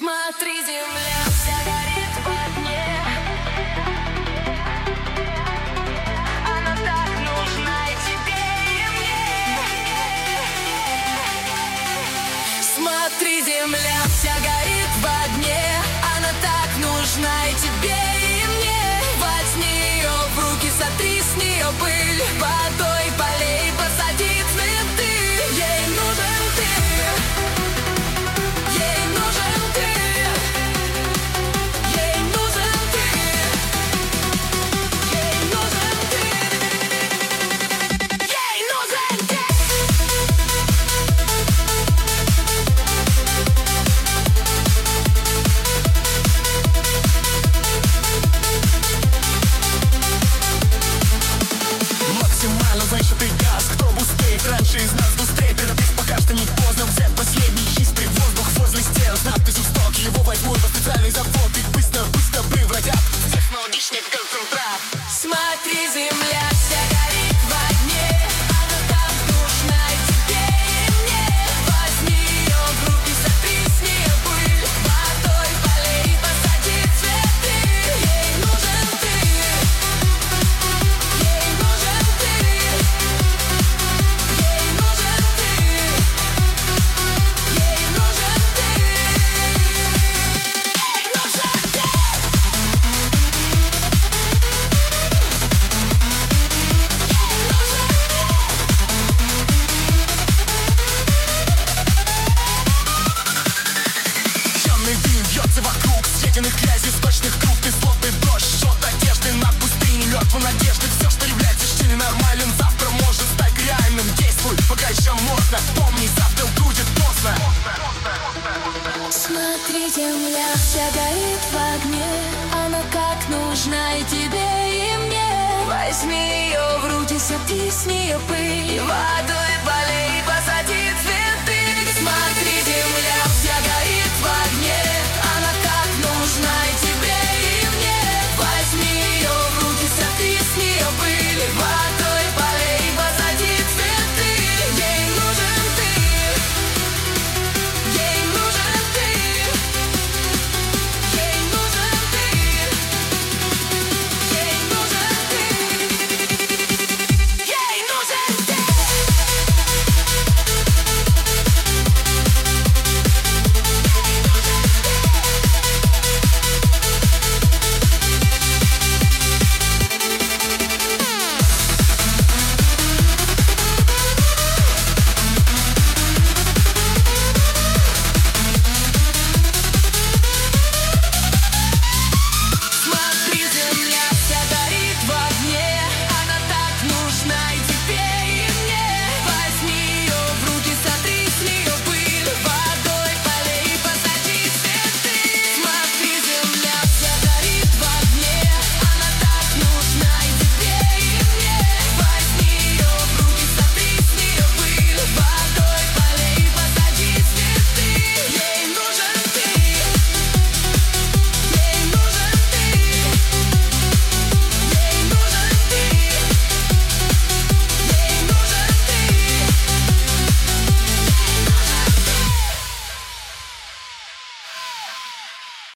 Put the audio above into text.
Смотри, земля вся горит в огне. Она так нужна и тебе, и мне. Смотри, земля вся горит в огне. Она так нужна и тебе, и мне. Возьми ее в руки, сотри с нее пыль. Водой полей, посади цветы. Ей нужен ты. Ей нужен ты. Ей нужен ты. Ей нужен ты. Ей нужен ты. Максимально зачатый газ. Кто быстрее, раньше из нас быстрее. Торопись, пока что не поздно. Взять последний чистый воздух возле стен. Надпись «Усток», его возьмут по специальный завод. И быстро превратят в технологичный концентрат. Смотри, земля вся горит в огне. Она так нужна и тебе, и мне. Возьми ее в руки, сотри с нее пыль. Водой полей, посади цветы. Ей нужен ты. Ей нужен ты. Ей нужен ты. Ей нужен ты. Ей нужен ты. Темный дым вьется вокруг, светяных грязи, сточных труб, кислотный дождь, шот одежды над пустыней, мертвой надежды. Все, что является еще ненормальным, завтра может стать реальным. Действуй, пока еще можно, помни, завтра будет поздно. Смотри, земля вся горит в огне. Она как нужна и тебе, и мне. Возьми ее в руки, сотри с нее пыль. Водой